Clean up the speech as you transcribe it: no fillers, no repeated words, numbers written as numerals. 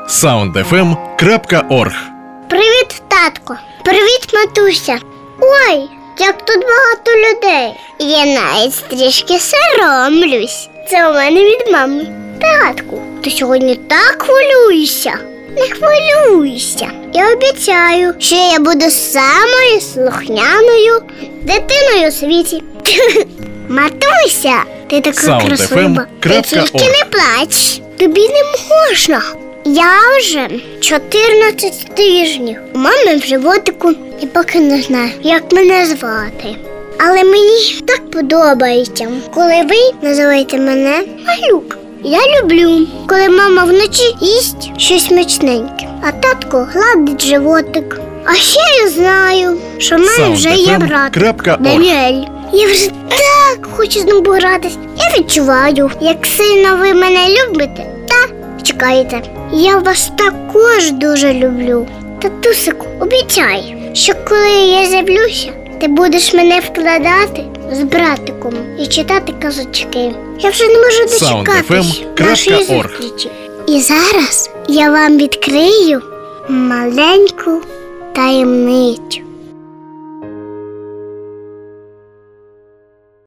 soundfm.org. Привіт, татко. Привіт, матуся. Ой, як тут багато людей. Я навіть трішки соромлюсь. Це у мене від мами. Татку, ти сьогодні так хвилюєшся. Не хвилюйся. Я обіцяю, що я буду самою слухняною дитиною у світі. Матуся, ти така красива. Ти тільки не плач. Тобі не можна. Я вже 14 тижнів. У мами в животику і поки не знаю, як мене звати. Але мені так подобається, коли ви називаєте мене Малюк. Я люблю, коли мама вночі їсть щось смачненьке, а татко гладить животик. А ще я знаю, що в мене вже є брат Даніель. Я вже так хочу з ним погратись. Я відчуваю, як сильно ви мене любите та чекаєте. Я вас також дуже люблю. Татусику, обіцяй, що коли я з'явлюся, ти будеш мене вкладати з братиком і читати казочки. Я вже не можу дочекатись нашої зустрічі. І зараз я вам відкрию маленьку таємницю.